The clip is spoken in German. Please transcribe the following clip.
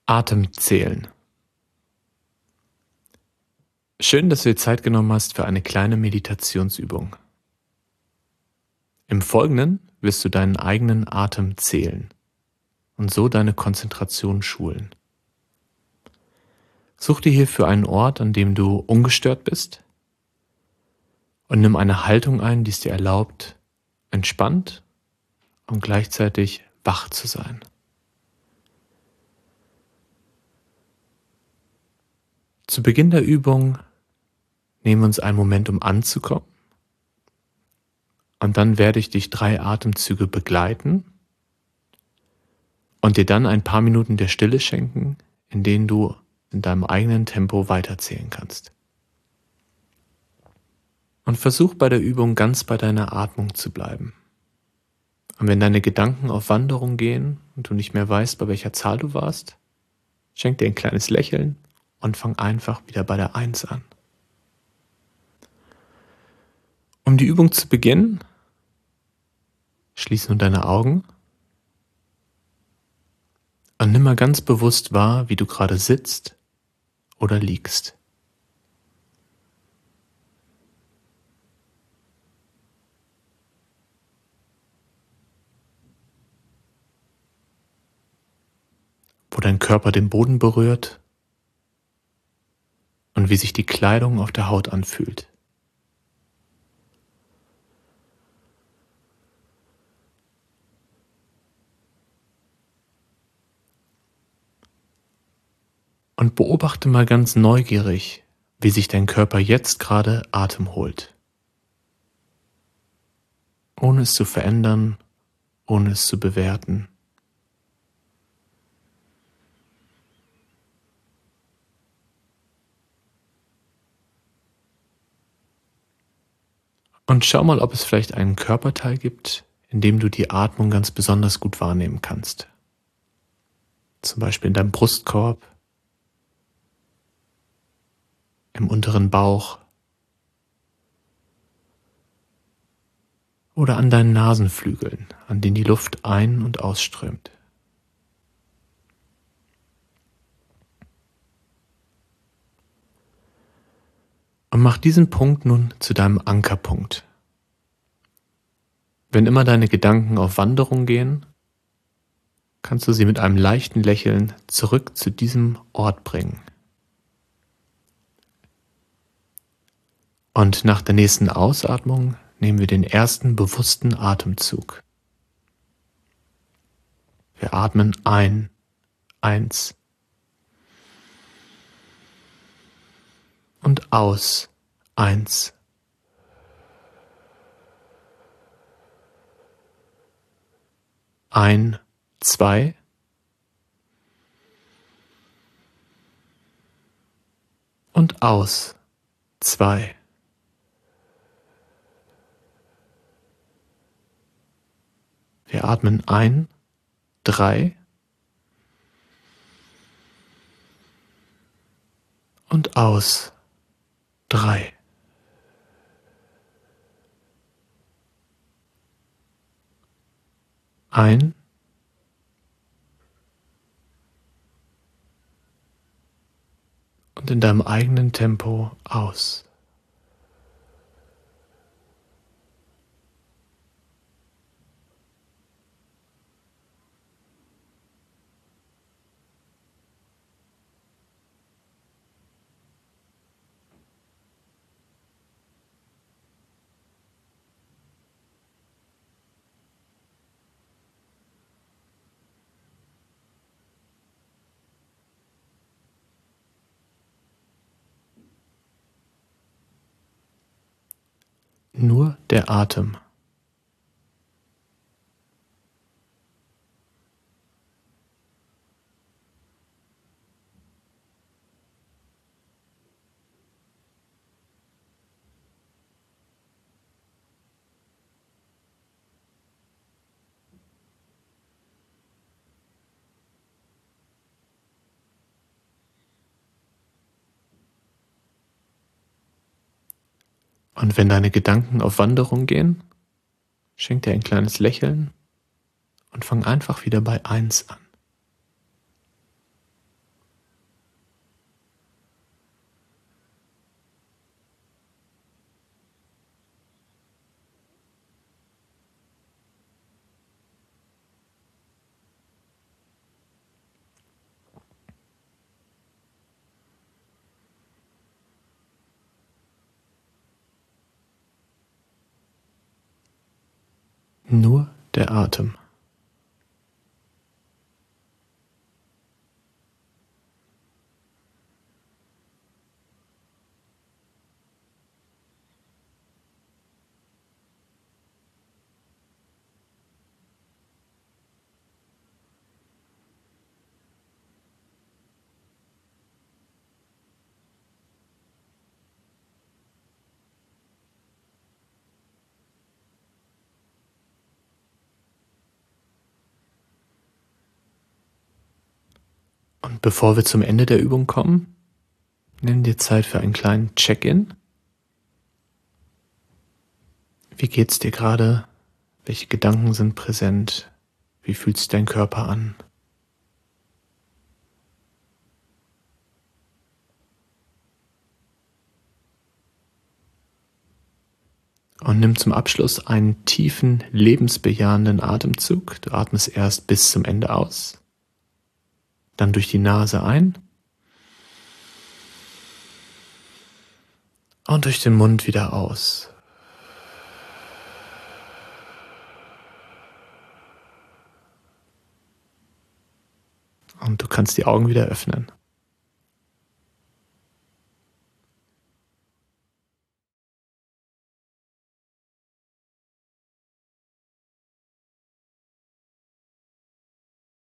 Atemzählen. Schön, dass du dir Zeit genommen hast für eine kleine Meditationsübung. Im Folgenden wirst du deinen eigenen Atem zählen und so deine Konzentration schulen. Such dir hierfür einen Ort, an dem du ungestört bist und nimm eine Haltung ein, die es dir erlaubt, entspannt und gleichzeitig wach zu sein. Zu Beginn der Übung nehmen wir uns einen Moment, um anzukommen. Und dann werde ich dich 3 Atemzüge begleiten und dir dann ein paar Minuten der Stille schenken, in denen du in deinem eigenen Tempo weiterzählen kannst. Und versuch bei der Übung ganz bei deiner Atmung zu bleiben. Und wenn deine Gedanken auf Wanderung gehen und du nicht mehr weißt, bei welcher Zahl du warst, schenk dir ein kleines Lächeln und fang einfach wieder bei der 1 an. Um die Übung zu beginnen, schließ nun deine Augen und nimm mal ganz bewusst wahr, wie du gerade sitzt oder liegst. Wo dein Körper den Boden berührt und wie sich die Kleidung auf der Haut anfühlt. Und beobachte mal ganz neugierig, wie sich dein Körper jetzt gerade Atem holt. Ohne es zu verändern, ohne es zu bewerten. Und schau mal, ob es vielleicht einen Körperteil gibt, in dem du die Atmung ganz besonders gut wahrnehmen kannst. Zum Beispiel in deinem Brustkorb, im unteren Bauch oder an deinen Nasenflügeln, an denen die Luft ein- und ausströmt. Und mach diesen Punkt nun zu deinem Ankerpunkt. Wenn immer deine Gedanken auf Wanderung gehen, kannst du sie mit einem leichten Lächeln zurück zu diesem Ort bringen. Und nach der nächsten Ausatmung nehmen wir den ersten bewussten Atemzug. Wir atmen ein, 1 und aus, 1. Ein, 2 und aus, 2. Wir atmen ein, 3 und aus, 3. Ein und in deinem eigenen Tempo aus. Nur der Atem. Und wenn deine Gedanken auf Wanderung gehen, schenk dir ein kleines Lächeln und fang einfach wieder bei 1 an. Nur der Atem. Und bevor wir zum Ende der Übung kommen, nimm dir Zeit für einen kleinen Check-in. Wie geht's dir gerade? Welche Gedanken sind präsent? Wie fühlt sich dein Körper an? Und nimm zum Abschluss einen tiefen, lebensbejahenden Atemzug. Du atmest erst bis zum Ende aus, dann durch die Nase ein und durch den Mund wieder aus. Und du kannst die Augen wieder öffnen.